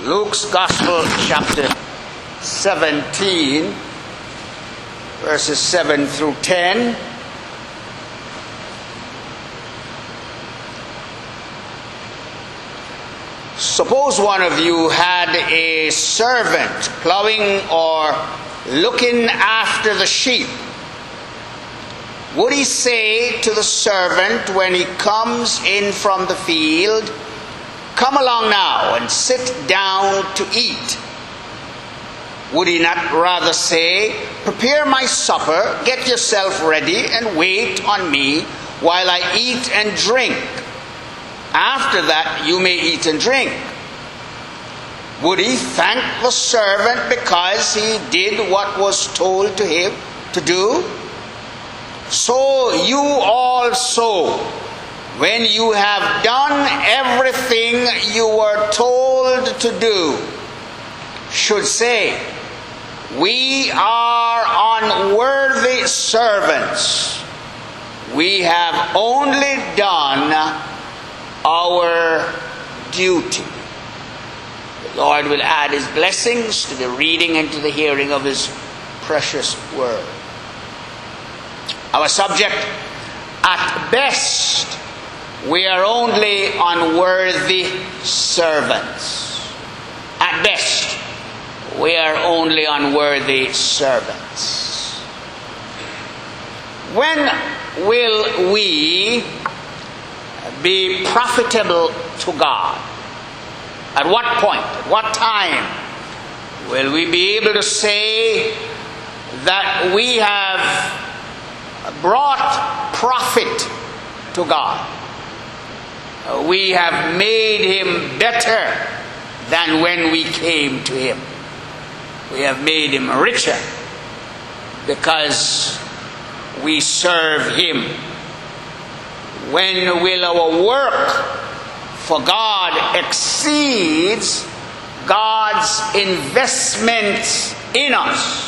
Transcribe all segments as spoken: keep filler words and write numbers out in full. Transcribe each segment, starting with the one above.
Luke's Gospel, chapter seventeen, verses seven through ten. Suppose one of you had a servant plowing or looking after the sheep. Would he say to the servant when he comes in from the field, "Come along now and sit down to eat"? Would he not rather say, "Prepare my supper, get yourself ready, and wait on me while I eat and drink? After that you may eat and drink"? Would he thank the servant because he did what was told to him to do? So you also, when you have done everything you were told to do, should say, "We are unworthy servants. We have only done our duty." The Lord will add His blessings to the reading and to the hearing of His precious word. Our subject: at best, we are only unworthy servants. At best, we are only unworthy servants. When will we be profitable to God? At what point, at what time will we be able to say that we have brought profit to God? We have made Him better than when we came to Him. We have made Him richer because we serve Him. When will our work for God exceeds God's investment in us?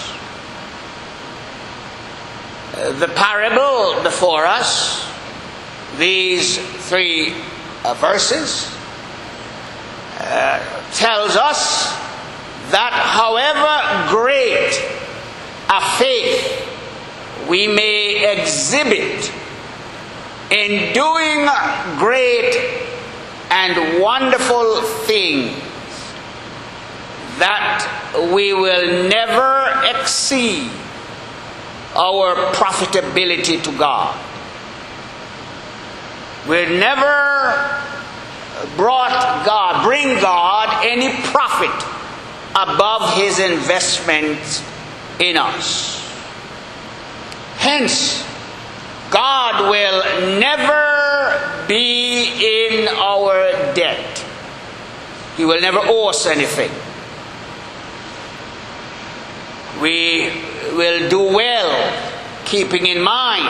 The parable before us, these three uh, verses, uh, tells us that however great a faith we may exhibit in doing great and wonderful things, that we will never exceed our profitability to God. We'll never brought God, bring God any profit above His investment in us. Hence, God will never be in our debt. He will never owe us anything. We will do well keeping in mind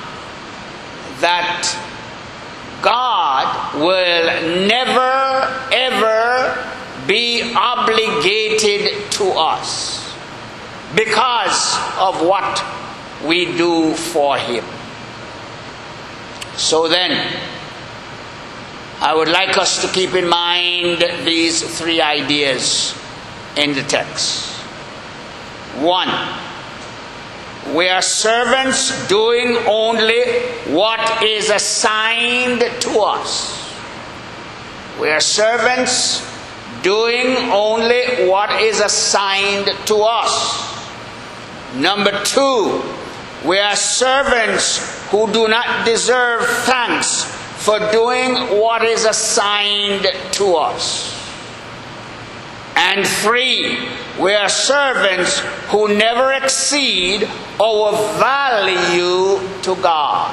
that God will never ever be obligated to us because of what we do for Him. So then, I would like us to keep in mind these three ideas in the text. One, we are servants doing only what is assigned to us. We are servants doing only what is assigned to us. Number two, we are servants who do not deserve thanks for doing what is assigned to us. And three, we are servants who never exceed our value to God.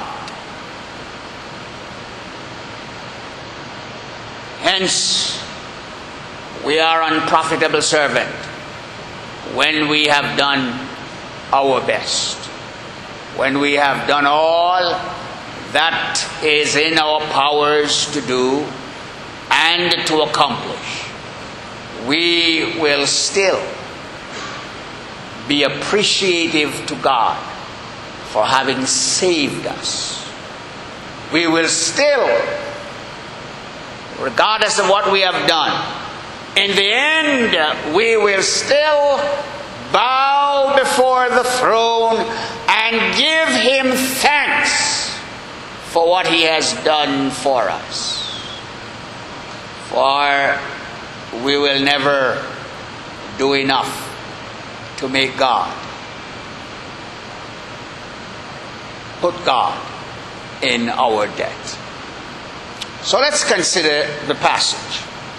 Hence, we are unprofitable servant when we have done our best, when we have done all that is in our powers to do and to accomplish. We will still be appreciative to God for having saved us. We will still, regardless of what we have done, in the end, we will still bow before the throne and give him thanks for what he has done for us. For we will never do enough to make God, put God in our debt. So let's consider the passage.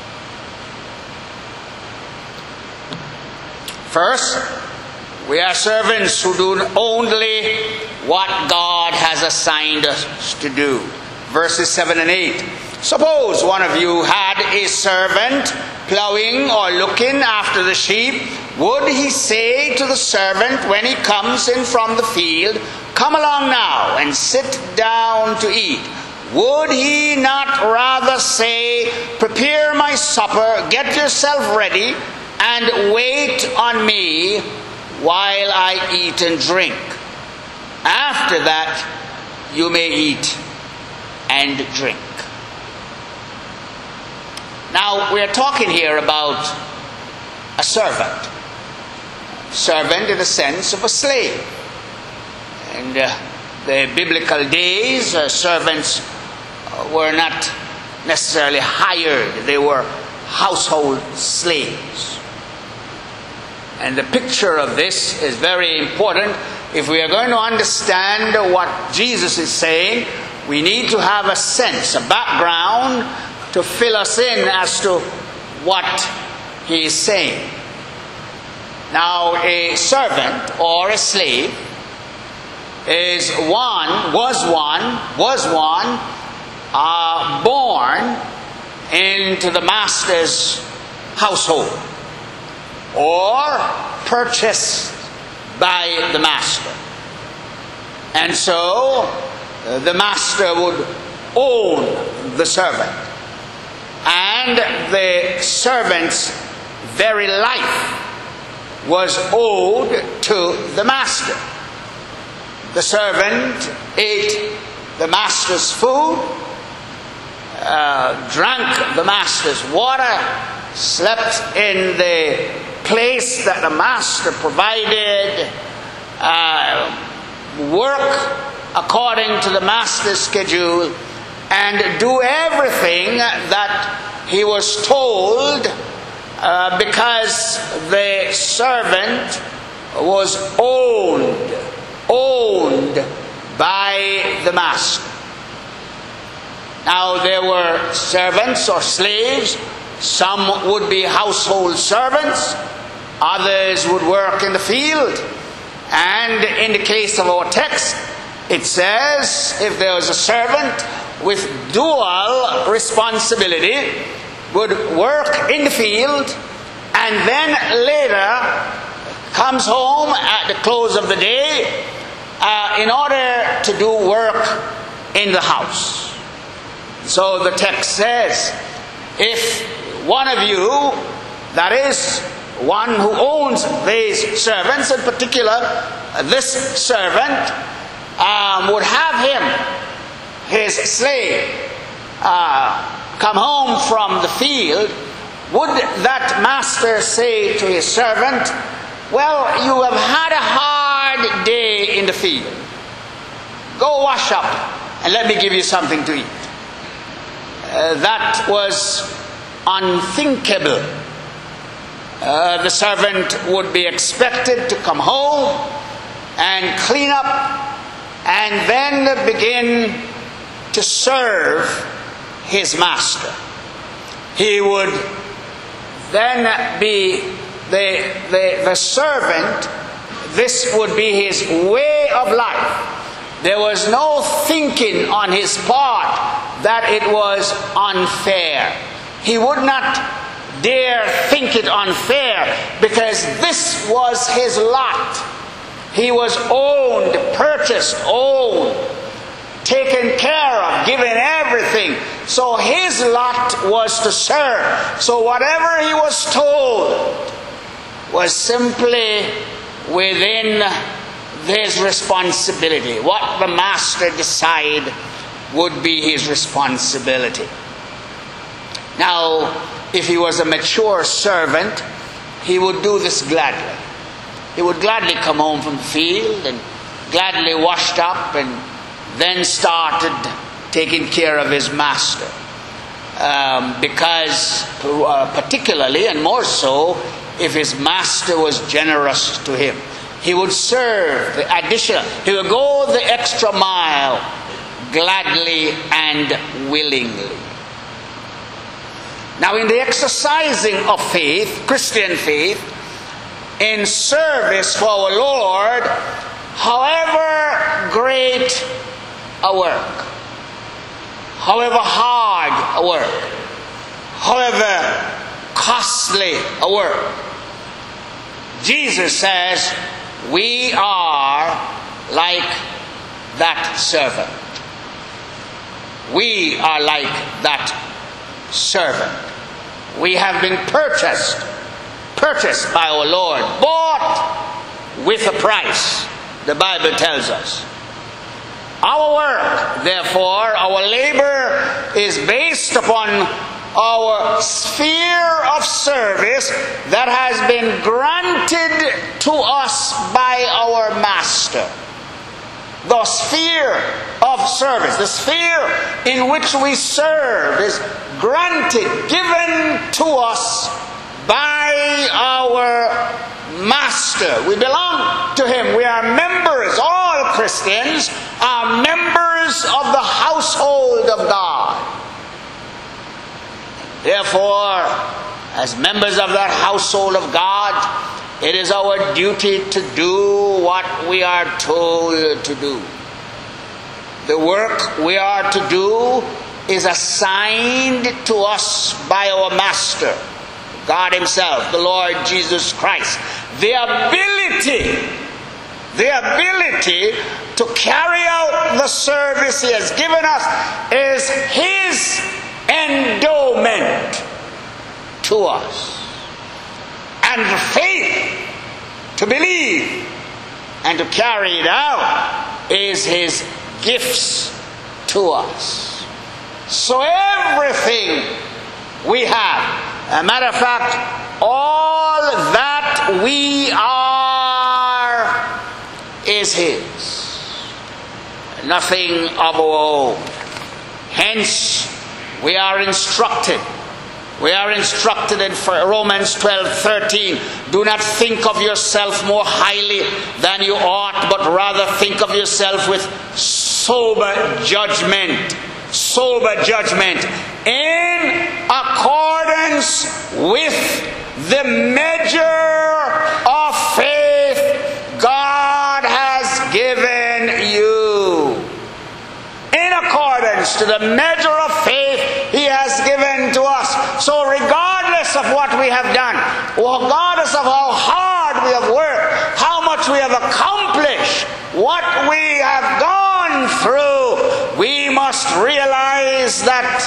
First, we are servants who do only what God has assigned us to do. Verses seven and eight. Suppose one of you had a servant plowing or looking after the sheep. Would he say to the servant when he comes in from the field, "Come along now and sit down to eat"? Would he not rather say, "Prepare my supper, get yourself ready, and wait on me while I eat and drink? After that, you may eat and drink"? Now, we're talking here about a servant. Servant in the sense of a slave. In uh, the biblical days, uh, servants uh, were not necessarily hired. They were household slaves. And the picture of this is very important. If we are going to understand what Jesus is saying, we need to have a sense, a background to fill us in as to what he is saying. Now, a servant or a slave is one, was one, was one, uh, born into the master's household or purchased by the master. And so, uh, the master would own the servant. And the servant's very life was owed to the master. The servant ate the master's food, uh, drank the master's water, slept in the place that the master provided, uh, work according to the master's schedule, and do everything that he was told, uh, because the servant was owned, owned by the master. Now, there were servants or slaves. Some would be household servants. Others would work in the field. And in the case of our text, it says if there was a servant with dual responsibility, would work in the field and then later comes home at the close of the day uh, in order to do work in the house. So the text says, if one of you, that is, one who owns these servants, in particular this servant, um, would have him, his slave, uh, come home from the field, would that master say to his servant, "Well, you have had a hard day in the field. Go wash up and let me give you something to eat"? Uh, that was unthinkable. Uh, the servant would be expected to come home and clean up and then begin to serve his master. He would then be the, the, the servant. This would be his way of life. There was no thinking on his part that it was unfair. He would not dare think it unfair, because this was his lot. He was owned, purchased, owned, taken care of, given everything. So his lot was to serve. So whatever he was told was simply within his responsibility. What the master decided would be his responsibility. Now, if he was a mature servant, he would do this gladly. He would gladly come home from the field and gladly washed up and then started taking care of his master. Um, because uh, particularly and more so if his master was generous to him. He would serve the additional, he would go the extra mile gladly and willingly. Now, in the exercising of faith, Christian faith, in service for our Lord, however great a work, however hard a work, however costly a work, Jesus says we are like that servant. We are like that servant. We have been purchased, purchased by our Lord, bought with a price, the Bible tells us. Our work, therefore, our labor is based upon our sphere of service that has been granted to us by our Master. The sphere of service, the sphere in which we serve is granted, given to us by our Master. We belong to Him. We are members, all Christians are members of the household of God. Therefore, as members of that household of God, it is our duty to do what we are told to do. The work we are to do is assigned to us by our Master, God Himself, the Lord Jesus Christ. The ability, the ability to carry out the service He has given us is His endowment to us. And the faith to believe and to carry it out is His gifts to us. So everything we have, a matter of fact, all that we are is His. Nothing of our own. Hence, we are instructed. We are instructed in Romans twelve thirteen. Do not think of yourself more highly than you ought, but rather think of yourself with sober judgment. Sober judgment. In accordance with the measure of faith God has given you. In accordance to the measure of faith He has given to us. So regardless of what we have done, regardless of how hard we have worked, how much we have accomplished, what we have gone through, we must realize that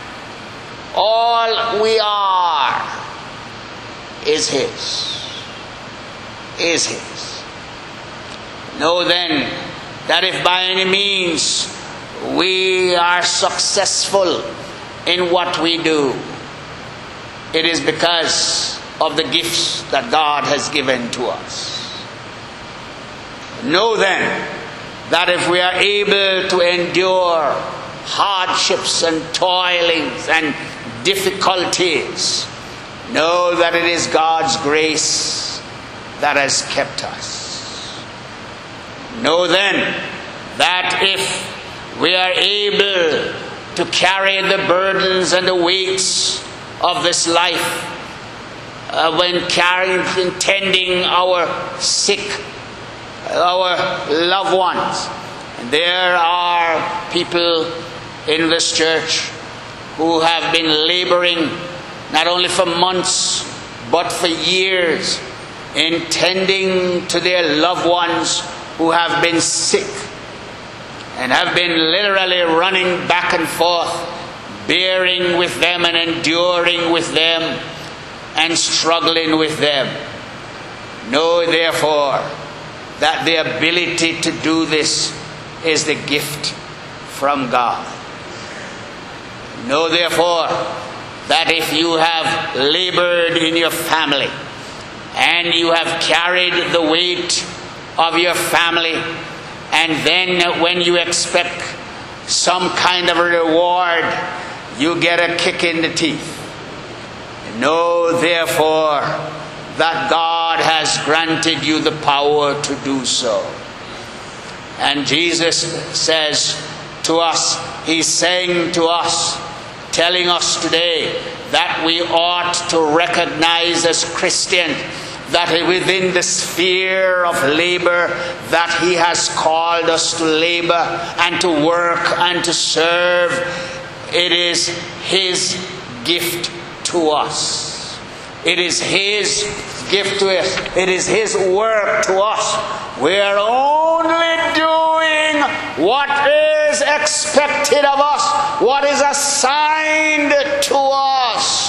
all we are is His. Is His. Know then that if by any means we are successful in what we do, it is because of the gifts that God has given to us. Know then that if we are able to endure hardships and toilings and difficulties, know that it is God's grace that has kept us. Know then that if we are able to carry the burdens and the weights of this life, uh, when carrying, tending our sick, our loved ones. And there are people in this church who have been laboring not only for months but for years in tending to their loved ones who have been sick and have been literally running back and forth, bearing with them and enduring with them and struggling with them. Know therefore that the ability to do this is the gift from God. Know therefore that if you have labored in your family and you have carried the weight of your family, and then when you expect some kind of a reward, you get a kick in the teeth. Know therefore that God has granted you the power to do so. And Jesus says to us, He's saying to us, telling us today that we ought to recognize as Christians that within the sphere of labor that He has called us to labor and to work and to serve, it is His gift to us. It is His gift to us. It is His work to us. We are only doing what is expected of us, what is assigned to us.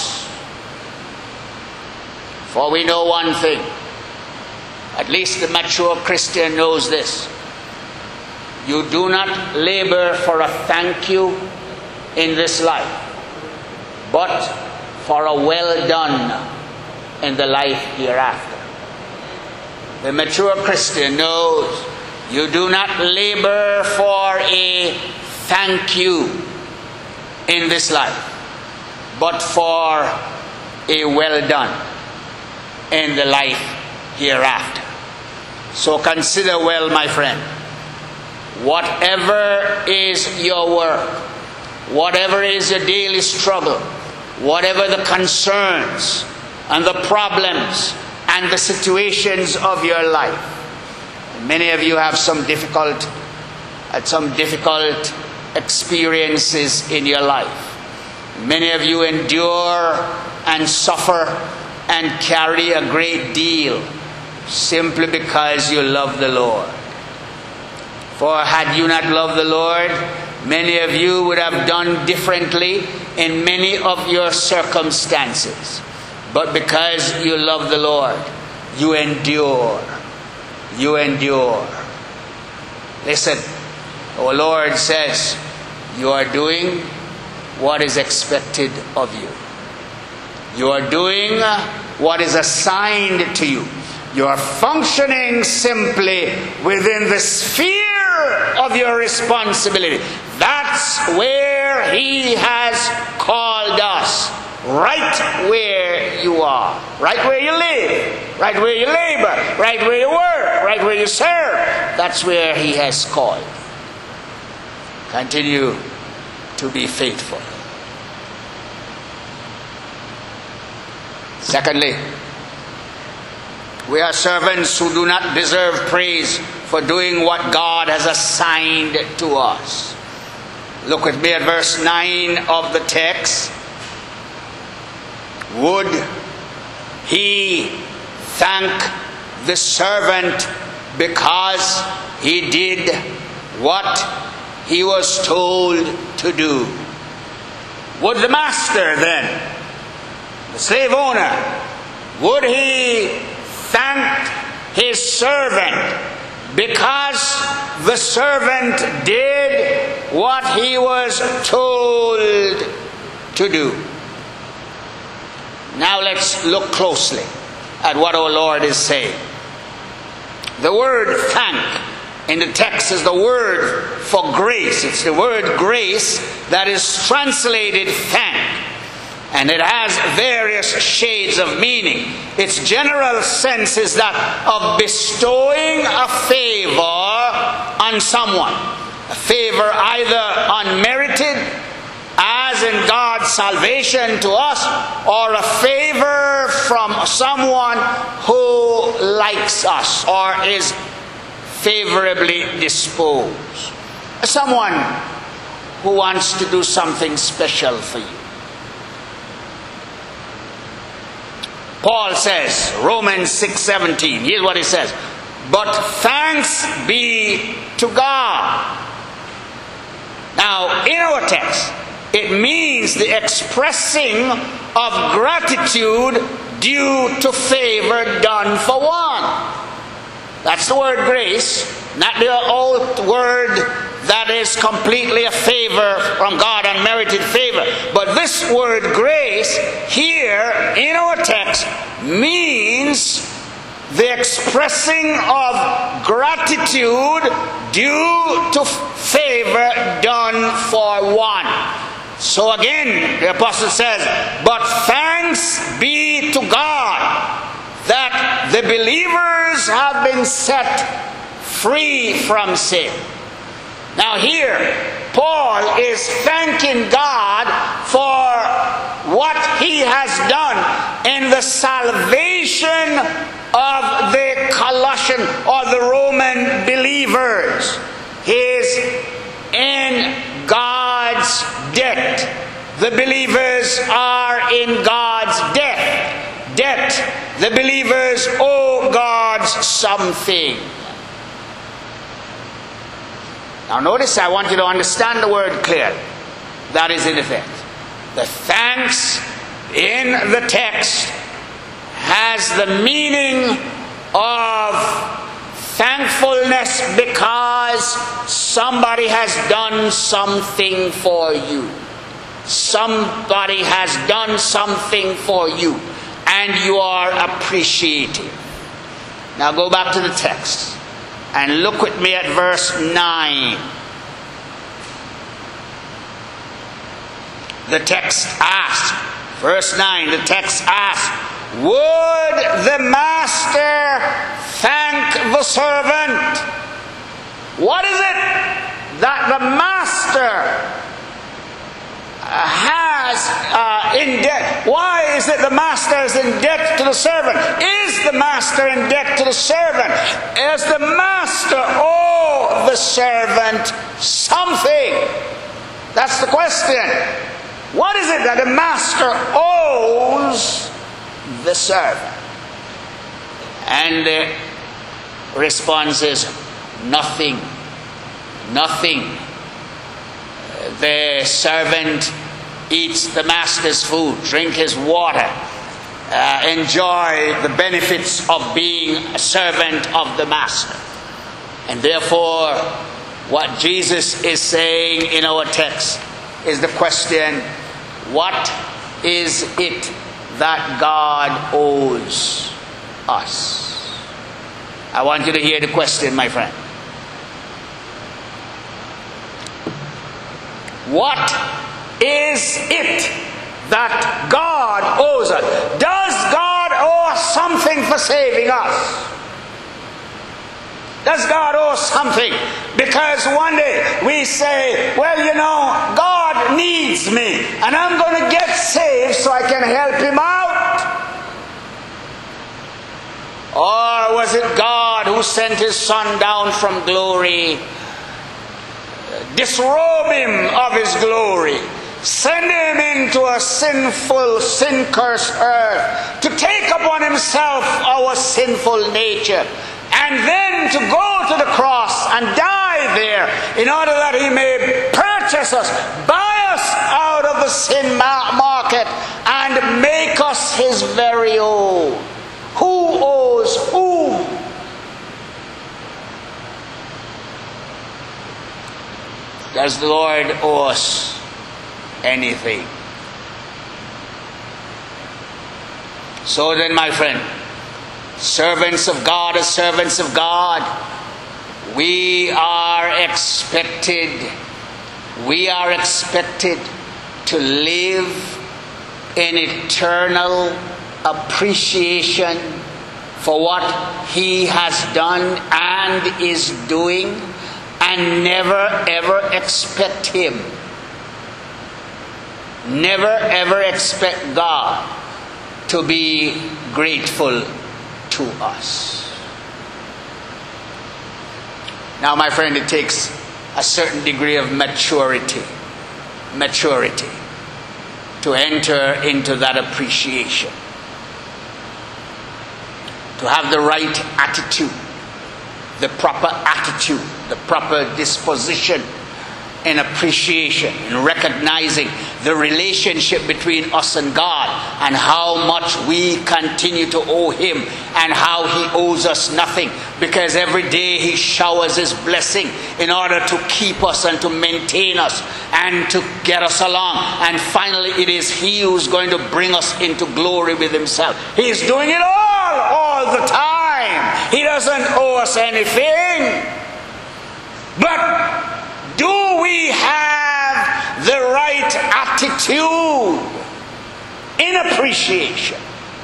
For we know one thing, at least the mature Christian knows this: you do not labor for a thank you in this life, but for a well done in the life hereafter. The mature Christian knows you do not labor for a thank you in this life, but for a well done in the life hereafter. So consider well, my friend, whatever is your work, whatever is your daily struggle, whatever the concerns and the problems and the situations of your life. Many of you have some difficult, had some difficult experiences in your life. Many of you endure and suffer and carry a great deal simply because you love the Lord. For had you not loved the Lord, many of you would have done differently in many of your circumstances. But because you love the Lord, you endure. You endure. Listen, our Lord says, you are doing what is expected of you. You are doing what is assigned to you. You are functioning simply within the sphere of your responsibility. That's where He has called us. Right where you are. Right where you live. Right where you labor. Right where you work. Right where you serve. That's where He has called. Continue to be faithful. Secondly, we are servants who do not deserve praise for doing what God has assigned to us. Look with me at verse nine of the text. Would he thank the servant because he did what he was told to do? Would the master then, the slave owner, would he thank his servant because the servant did what he was told to do? Now let's look closely at what our Lord is saying. The word thank in the text is the word for grace. It's the word grace that is translated thank. And it has various shades of meaning. Its general sense is that of bestowing a favor on someone. A favor either unmerited, as in God's salvation to us, or a favor from someone who likes us or is favorably disposed. Someone who wants to do something special for you. Paul says, Romans six seventeen, here's what he says: but thanks be to God. Now, in our text, it means the expressing of gratitude due to favor done for one. That's the word grace, not the old word that that is completely a favor from God, unmerited favor. But this word grace here in our text means the expressing of gratitude due to favor done for one. So again, the apostle says, but thanks be to God that the believers have been set free from sin. Now here, Paul is thanking God for what he has done in the salvation of the Colossian or the Roman believers. He is in God's debt. The believers are in God's debt. Debt. The believers owe God something. Now notice, I want you to understand the word clearly. That is in effect. The thanks in the text has the meaning of thankfulness because somebody has done something for you. Somebody has done something for you, and you are appreciative. Now go back to the text and look with me at verse nine. The text asks, verse nine, the text asks, would the master thank the servant? What is it that the master has uh, in debt? Why is it the master is in debt to the servant? Is the master in debt to the servant? Is the master owe the servant something? That's the question. What is it that the master owes the servant? And the response is nothing. Nothing. The servant eats the master's food, drink his water, uh, enjoy the benefits of being a servant of the master. And therefore, what Jesus is saying in our text is the question, what is it that God owes us? I want you to hear the question, my friend. What is it that God owes us? Does God owe us something for saving us? Does God owe something? Because one day we say, well, you know, God needs me, and I'm going to get saved so I can help him out. Or was it God who sent his son down from glory, disrobe him of his glory, send him into a sinful, sin-cursed earth to take upon himself our sinful nature, and then to go to the cross and die there in order that he may purchase us, buy us out of the sin market, and make us his very own? Who owes whom? Does the Lord owe us anything? So then, my friend, servants of God as servants of God, we are expected, we are expected to live in eternal appreciation for what he has done and is doing, and never ever expect him, never ever expect God to be grateful to us. Now, my friend, it takes a certain degree of maturity, maturity to enter into that appreciation, to have the right attitude, the proper attitude, the proper disposition in appreciation, in recognizing the relationship between us and God, and how much we continue to owe Him, and how He owes us nothing, because every day He showers His blessing in order to keep us and to maintain us and to get us along. And finally it is He who's going to bring us into glory with Himself. He's doing it all, all the time. He doesn't owe us anything. But do we have the right attitude in appreciation?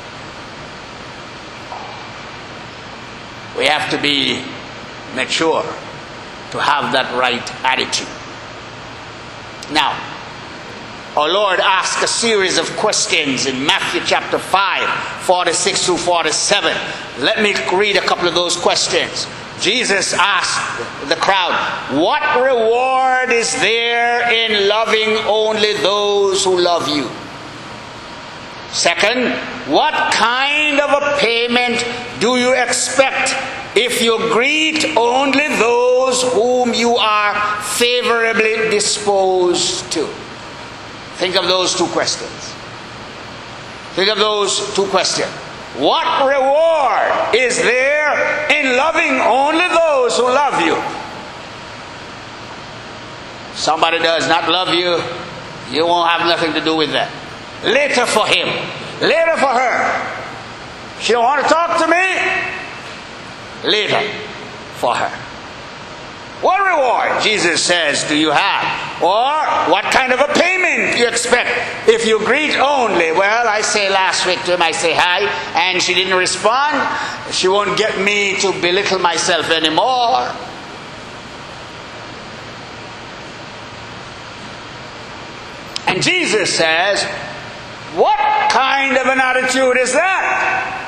We have to be mature to have that right attitude. Now, our Lord asked a series of questions in Matthew chapter five, forty-six through forty-seven. Let me read a couple of those questions. Jesus asked the crowd, "What reward is there in loving only those who love you?" Second, what kind of a payment do you expect if you greet only those whom you are favorably disposed to? Think of those two questions. Think of those two questions. What reward is there in loving only those who love you? Somebody does not love you, you won't have nothing to do with that. Later for him, later for her. She don't want to talk to me, later for her. What reward, Jesus says, do you have? Or what kind of a payment you expect if you greet only? Well, I say last week to him, I say hi, and she didn't respond. She won't get me to belittle myself anymore. And Jesus says, what kind of an attitude is that?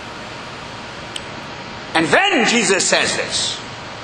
And then Jesus says this: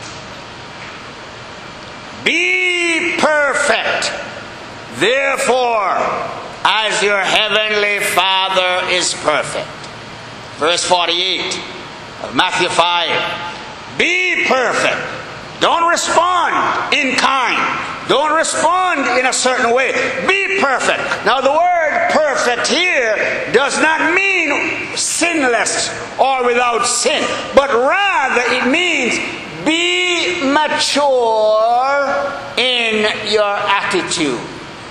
be perfect, therefore, as your heavenly Father is perfect. Verse forty-eight of Matthew five. Be perfect. Don't respond in kind. Don't respond in a certain way. Be perfect. Now the word perfect here does not mean sinless or without sin, but rather it means be mature in your attitude.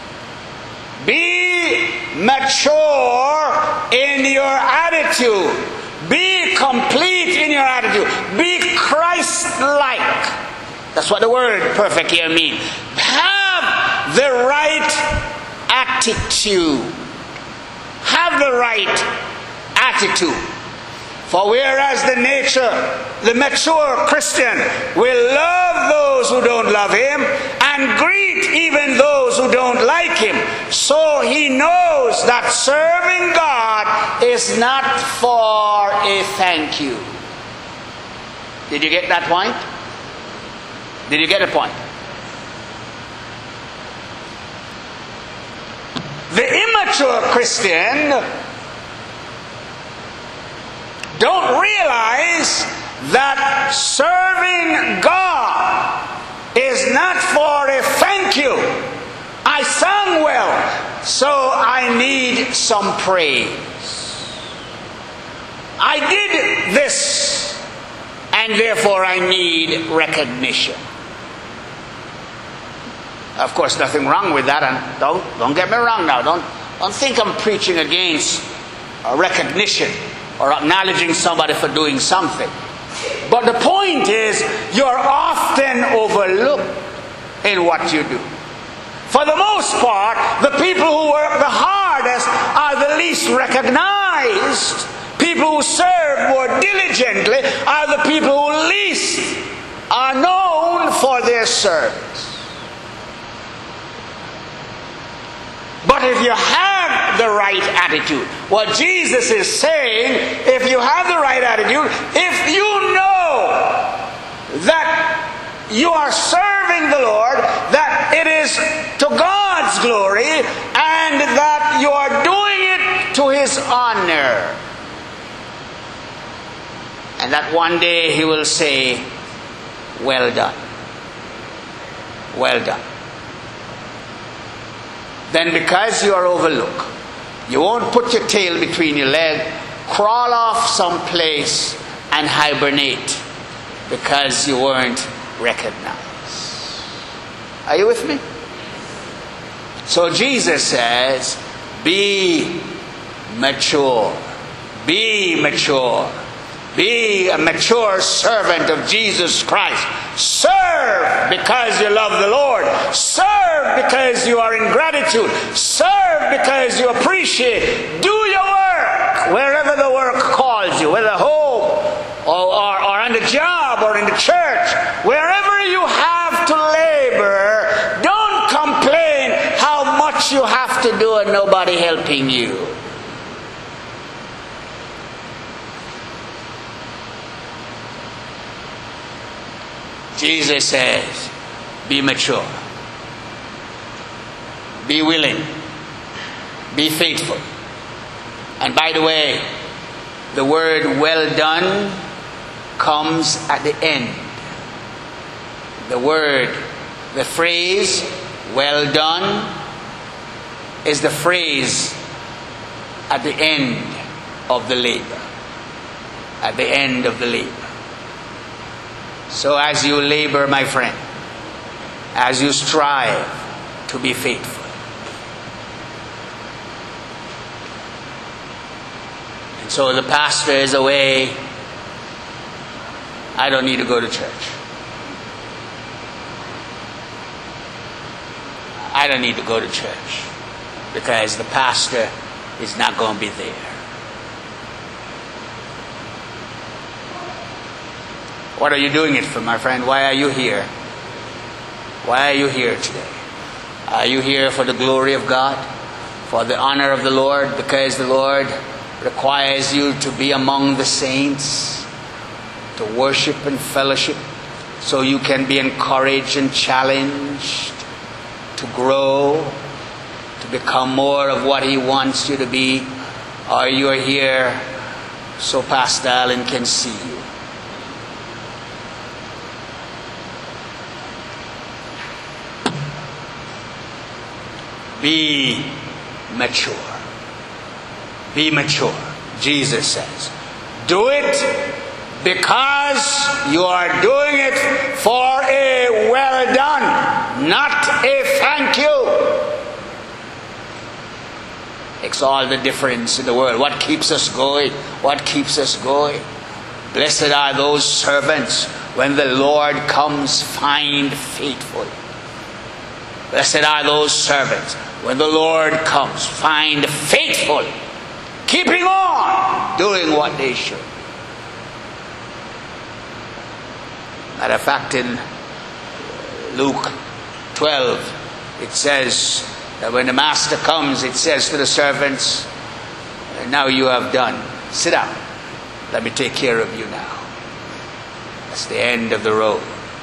Be mature in your attitude. Be complete in your attitude. Be Christ-like. That's what the word perfect here means. Have the right attitude. Have the right attitude. For whereas the nature, the mature Christian will love those who don't love him and greet even those who don't like him, so he knows that serving God is not for a thank you. Did you get that point? Did you get the point? The immature Christian don't realize that serving God is not for a thank you. I sang well, so I need some praise. I did this, and therefore I need recognition. Of course, nothing wrong with that, and don't don't get me wrong now. Don't don't think I'm preaching against uh, recognition or acknowledging somebody for doing something. But the point is, you're often overlooked in what you do. For the most part, the people who work the hardest are the least recognized. People who serve more diligently are the people who least are known for their service. But if you have the right attitude, what Jesus is saying, if you have the right attitude, if you know that you are serving the Lord, that it is to God's glory, and that you are doing it to His honor, and that one day He will say, well done, well done. then because you are overlooked, you won't put your tail between your legs, crawl off someplace and hibernate because you weren't recognized. Are you with me? So Jesus says, be mature. Be mature. Be a mature servant of Jesus Christ. Serve because you love the Lord. Serve because you are in gratitude. Serve because you appreciate. Do your work wherever the work calls you, whether home or, or, or on the job or in the church. Wherever you have to labor, don't complain how much you have to do and nobody helping you. Jesus says, be mature. Be willing. Be faithful. And by the way, the word well done comes at the end. The word, the phrase, well done, is the phrase at the end of the labor. At the end of the labor. So as you labor, my friend, as you strive to be faithful, and so the pastor is away, I don't need to go to church. I don't need to go to church because the pastor is not going to be there. What are you doing it for, my friend? Why are you here? Why are you here today? Are you here for the glory of God? For the honor of the Lord? Because the Lord requires you to be among the saints, to worship and fellowship, so you can be encouraged and challenged to grow, to become more of what He wants you to be? Or you are here so Pastor Allen can see you? Be mature. Be mature. Jesus says, do it because you are doing it for a well done, not a thank you. Makes all the difference in the world. What keeps us going? What keeps us going? Blessed are those servants when the Lord comes, find faithful. Blessed are those servants when the Lord comes, find faithful, keeping on doing what they should. Matter of fact, in Luke twelve, it says that when the master comes, it says to the servants, now you have done. Sit down. Let me take care of you now. That's the end of the road.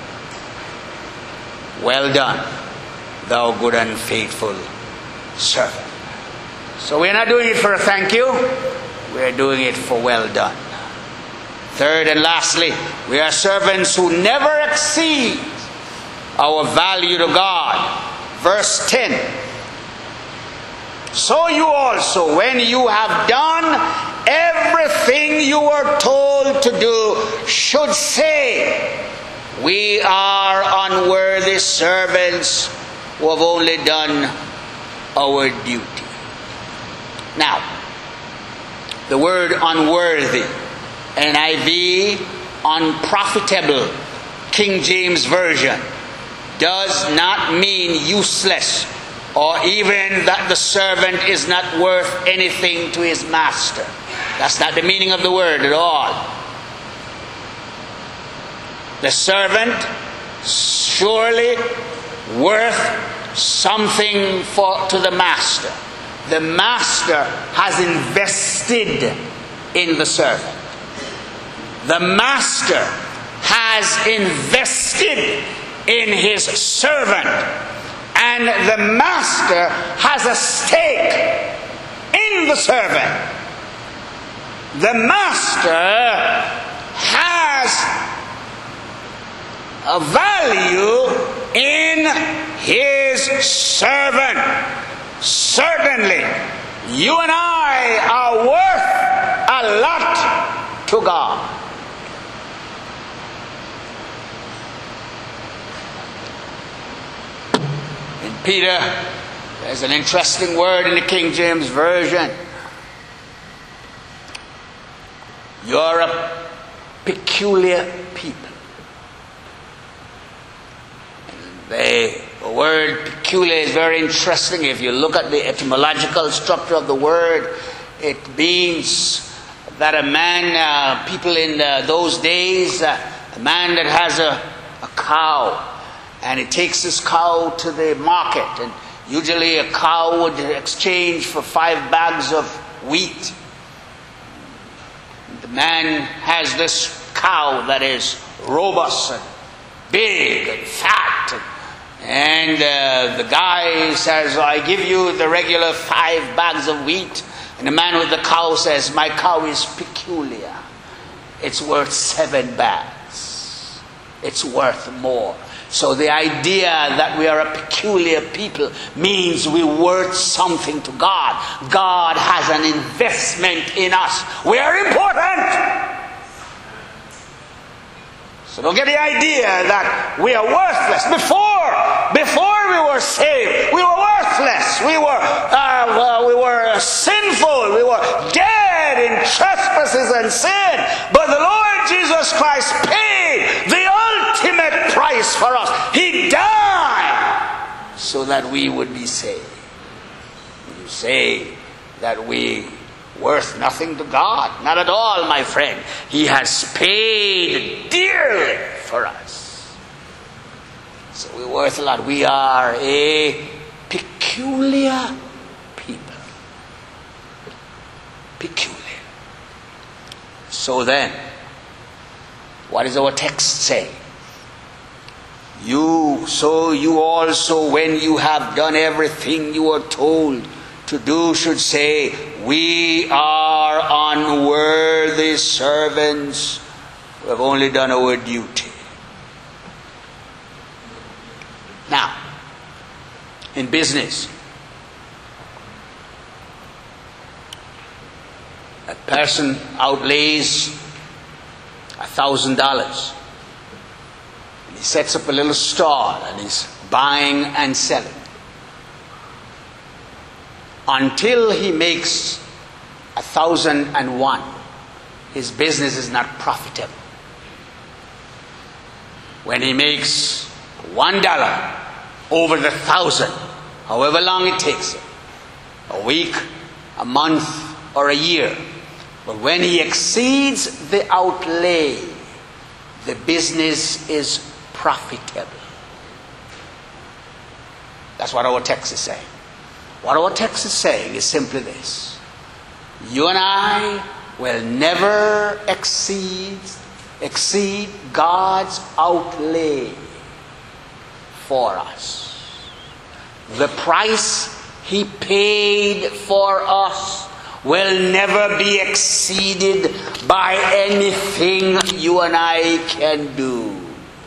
Well done, thou good and faithful servant. So we're not doing it for a thank you. We're doing it for well done. Third and lastly, we are servants who never exceed our value to God. Verse ten. So you also, when you have done everything you were told to do, should say, we are unworthy servants who have only done our duty. Now, the word unworthy, N I V, unprofitable, King James Version, does not mean useless or even that the servant is not worth anything to his master. That's not the meaning of the word at all. The servant surely worth something for to the master. The master has invested in the servant. The master has invested in his servant, and the master has a stake in the servant. The master has a value in his servant. certainly you and I are worth a lot to God. In Peter, there's an interesting word in the King James Version. You're a peculiar people. The word peculiar is very interesting. If you look at the etymological structure of the word, it means that a man, uh, people in uh, those days, uh, a man that has a, a cow, and he takes this cow to the market, and usually a cow would exchange for five bags of wheat. The man has this cow that is robust and big and fat, and And uh, the guy says, I give you the regular five bags of wheat. And the man with the cow says, my cow is peculiar. It's worth seven bags. It's worth more. So the idea that we are a peculiar people means we're worth something to God. God has an investment in us. We are important. So don't get the idea that we are worthless. Before, before we were saved, we were worthless. We were, uh, uh, we were sinful. We were dead in trespasses and sin. But the Lord Jesus Christ paid the ultimate price for us. He died so that we would be saved. You say that we worth nothing to God. Not at all, my friend. He has paid dearly for us. So we're worth a lot. We are a peculiar people. Peculiar. So then, what does our text say? You, so you also, when you have done everything you were told to do, should say, we are unworthy servants who have only done our duty. Now, in business, a person outlays a thousand dollars. He sets up a little stall and he's buying and selling. Until he makes a thousand and one, his business is not profitable. When he makes one dollar over the thousand, however long it takes him, a week, a month, or a year, but when he exceeds the outlay, the business is profitable. That's what our text is saying. What our text is saying is simply this. You and I will never exceed, exceed God's outlay for us. The price He paid for us will never be exceeded by anything you and I can do.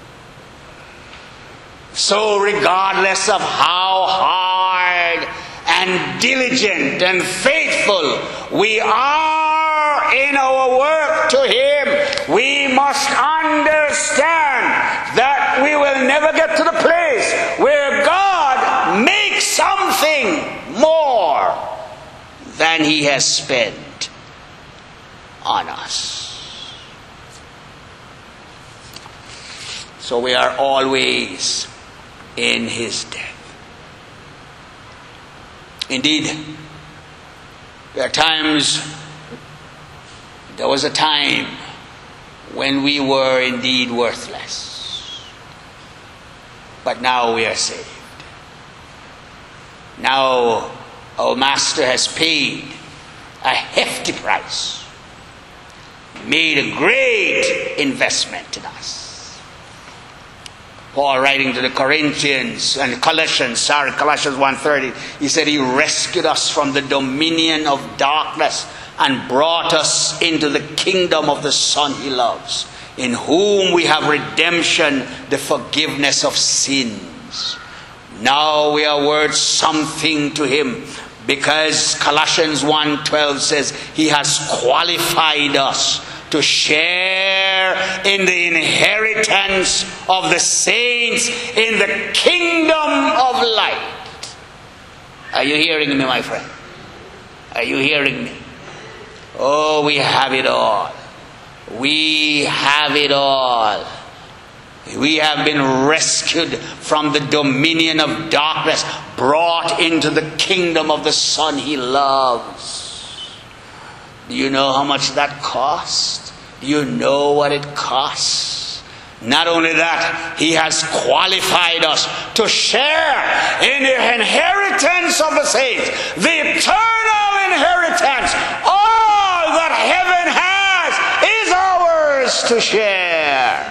So regardless of how hard and diligent and faithful we are in our work to Him, we must understand that we will never get to the place where God makes something more than He has spent on us. So we are always in His debt. Indeed, there are times, there was a time when we were indeed worthless. But now we are saved. Now our Master has paid a hefty price, made a great investment in us. Paul, writing to the Corinthians and Colossians, sorry, Colossians one thirty, he said he rescued us from the dominion of darkness and brought us into the kingdom of the Son He loves, in whom we have redemption, the forgiveness of sins. Now we are worth something to him, because Colossians one twelve says he has qualified us to share in the inheritance of the saints in the kingdom of light. Are you hearing me, my friend? Are you hearing me? Oh, we have it all. We have it all. We have been rescued from the dominion of darkness, brought into the kingdom of the Son he loves. Do you know how much that cost? Do you know what it costs? Not only that, he has qualified us to share in the inheritance of the saints, the eternal inheritance. All that heaven has is ours to share.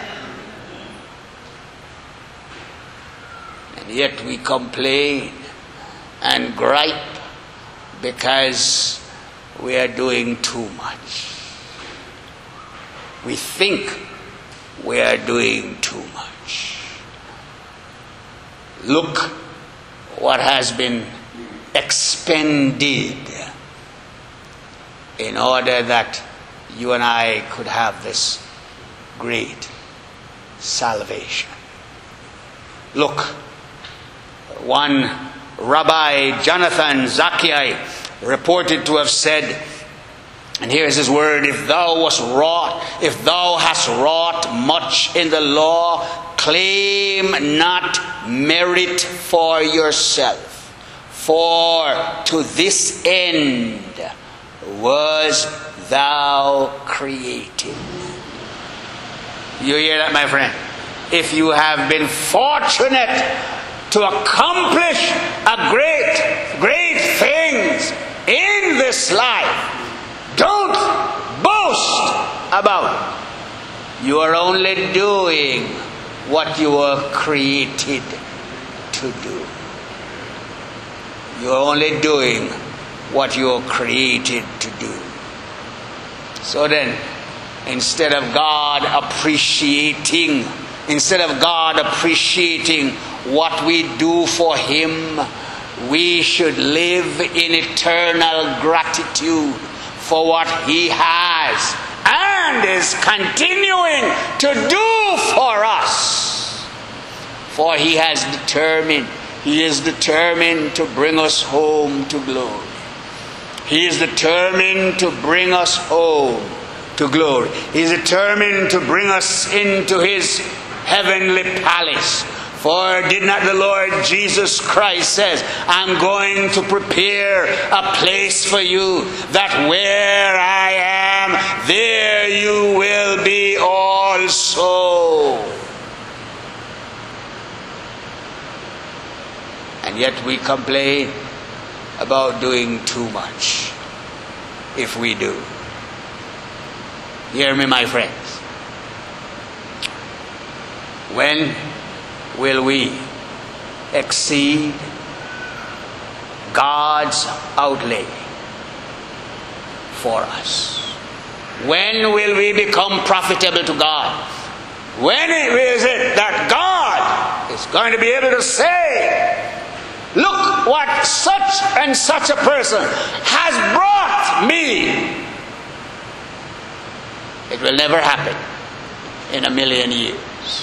And yet we complain and gripe because we are doing too much. We think we are doing too much. Look what has been expended in order that you and I could have this great salvation. Look, one Rabbi Jonathan Zakai reported to have said, and here's his word: if thou wast wrought, if thou hast wrought much in the law, claim not merit for yourself, for to this end was thou created. You hear that, my friend? If you have been fortunate to accomplish a great, great things in this life, don't boast about it. You are only doing what you were created to do. You are only doing what you were created to do. So then, instead of God appreciating, instead of God appreciating what we do for him, we should live in eternal gratitude for what he has and is continuing to do for us. For he has determined, he is determined to bring us home to glory. He is determined to bring us home to glory. He is determined to bring us into his heavenly palace. For did not the Lord Jesus Christ says, I'm going to prepare a place for you, that where I am, there you will be also. And yet we complain about doing too much, if we do. Hear me, my friends. When will we exceed God's outlay for us? When will we become profitable to God? When is it that God is going to be able to say, look what such and such a person has brought me? It will never happen in a million years.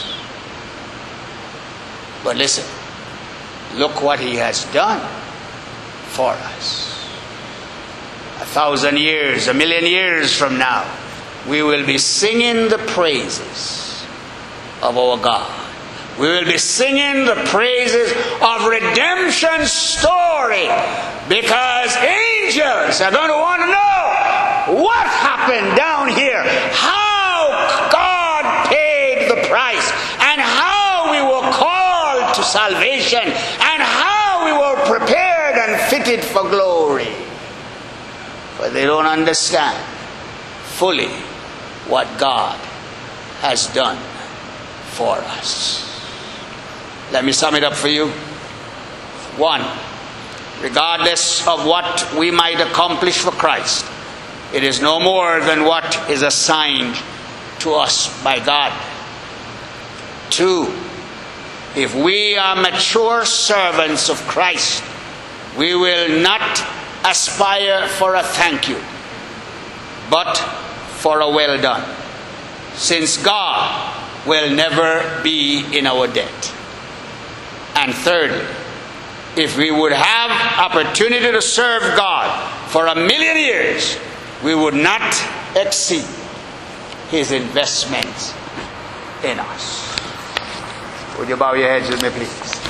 But listen, look what he has done for us. A thousand years, a million years from now, we will be singing the praises of our God. We will be singing the praises of redemption story, because angels are going to want to know what happened down here, how God paid the price, and how we were called to salvation, and how we were prepared and fitted for glory. But they don't understand fully what God has done for us. Let me sum it up for you. One, regardless of what we might accomplish for Christ, it is no more than what is assigned to us by God. Two, if we are mature servants of Christ, we will not aspire for a thank you, but for a well done, since God will never be in our debt. And thirdly, if we would have opportunity to serve God for a million years, we would not exceed his investment in us. Would you bow your heads with me, please?